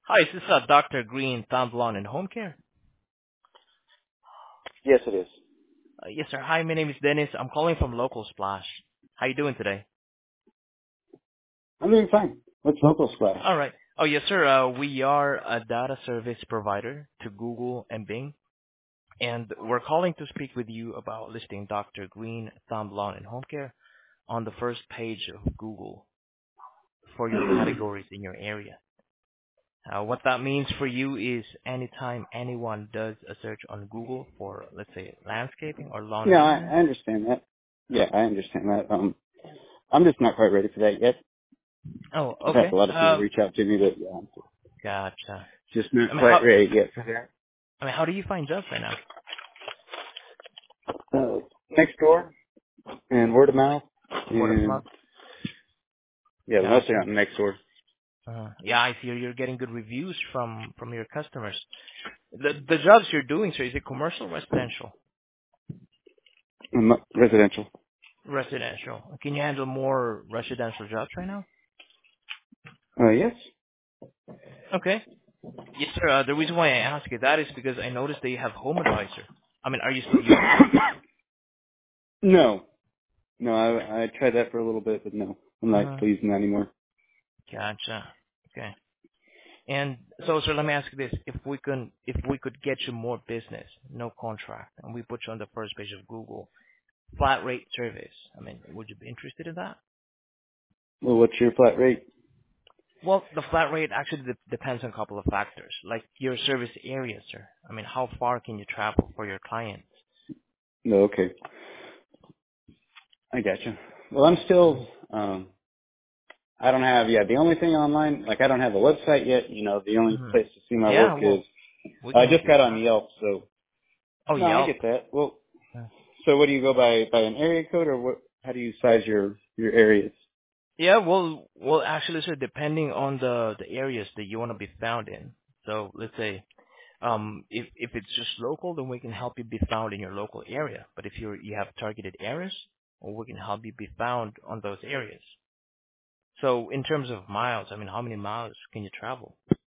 Hi, is this Dr. Green, Thumb Lawn and Home Care? Yes, it is. Yes, sir. Hi, my name is Dennis. I'm calling from Local Splash. How you doing today? I'm doing fine. What's Local Splash? All right. Oh, yes, sir. We are a data service provider to Google and Bing, and we're calling to speak with you about listing Dr. Green, Thumb Lawn and Home Care on the first page of Google for your categories in your area. What that means for you is anytime anyone does a search on Google for, let's say, landscaping or lawn Yeah, maintenance. I understand that. Yeah, I understand that. I'm just not quite ready for that yet. Oh, I've had a okay. lot of people reach out to me, but I'm Gotcha. just not I mean, quite ready yet for that. how do you find jobs right now? Next door and word of mouth, Word of and mouth. yeah, mostly Gotcha. on next door. Yeah, I see you're getting good reviews from your customers. The jobs you're doing, sir, is it commercial, or residential? Residential. Residential. Can you handle more residential jobs right now? Yes. Okay. Yes, sir. The reason why I ask you that is because I noticed that you have Home Advisor. I mean, are you still using it? No, no, I tried that for a little bit, but no, I'm not Uh, using that anymore. gotcha. Okay. And so, sir, let me ask you this: if we could get you more business, no contract, and we put you on the first page of Google, flat rate service. I mean, would you be interested in that? Well, what's your flat rate? Well, the flat rate actually depends on a couple of factors, like your service area, sir. I mean, how far can you travel for your clients? No, okay, I gotcha. Well, I'm still I don't have, the only thing online, like I don't have a website yet. The only Mm-hmm. place to see my work Yeah, is, well, we can I help just you with got on that. Yelp, so, Oh, no, I Yelp. get that. Well, Uh, so what do you go by an area code, or what, how do you size your areas? Yeah, well, actually, sir, depending on the areas that you want to be found in. So let's say, if it's just local, then we can help you be found in your local area. But if you have targeted areas, well, we can help you be found on those areas. So in terms of miles, I mean, how many miles can you travel?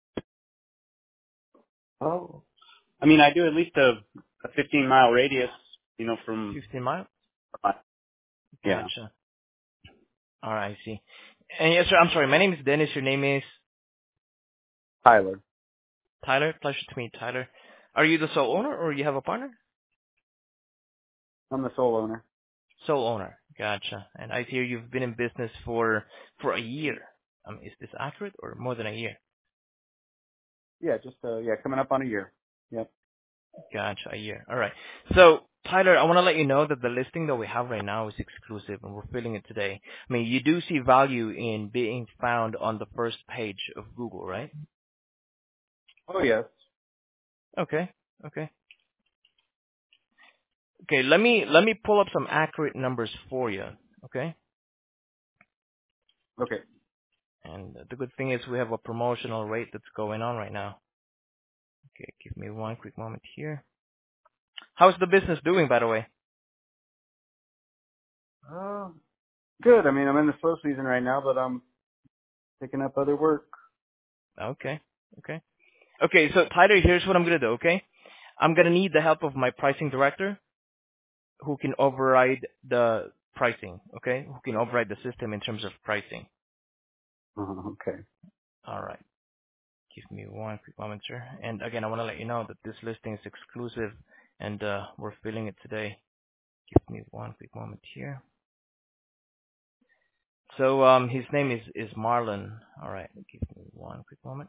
Oh. I mean, I do at least a 15-mile radius, from, 15 miles? yeah, Gotcha. All right, I see. And yes, sir, I'm sorry. My name is Dennis. Your name is Tyler. Tyler. Pleasure to meet Tyler. Are you the sole owner or you have a partner? I'm the sole owner. Sole owner. Gotcha. And I hear you've been in business for a year. Is this accurate or more than a year? Yeah, just, coming up on a year. Yep. Gotcha, a year. All right. So, Tyler, I want to let you know that the listing that we have right now is exclusive, and we're filling it today. I mean, you do see value in being found on the first page of Google, right? Oh, yes. Okay. Okay. Okay. Let me pull up some accurate numbers for you. Okay. Okay. And the good thing is we have a promotional rate that's going on right now. Okay. Give me one quick moment here. How's the business doing, by the way? Uh, Good. I mean, I'm in the slow season right now, but I'm picking up other work. Okay. Okay. Okay. So, Tyler, here's what I'm gonna do. Okay. I'm gonna need the help of my pricing director, who can override the pricing, okay? Who can override the system in terms of pricing. Okay. All right. Give me one quick moment, sir. And again, I want to let you know that this listing is exclusive and we're filling it today. Give me one quick moment here. So his name is Marlon. All right. Give me one quick moment.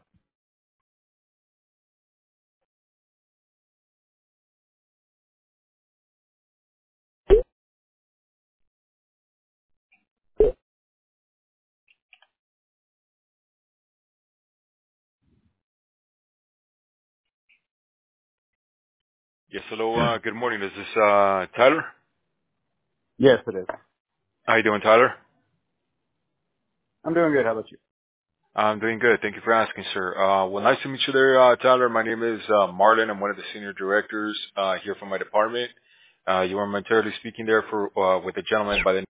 Yes, hello. Good morning. Is this Tyler? Yes, it is. How you doing, Tyler? I'm doing good. How about you? I'm doing good. Thank you for asking, sir. Well, nice to meet you there, Tyler. My name is Marlon. I'm one of the senior directors here from my department. You are momentarily speaking there for with a gentleman by the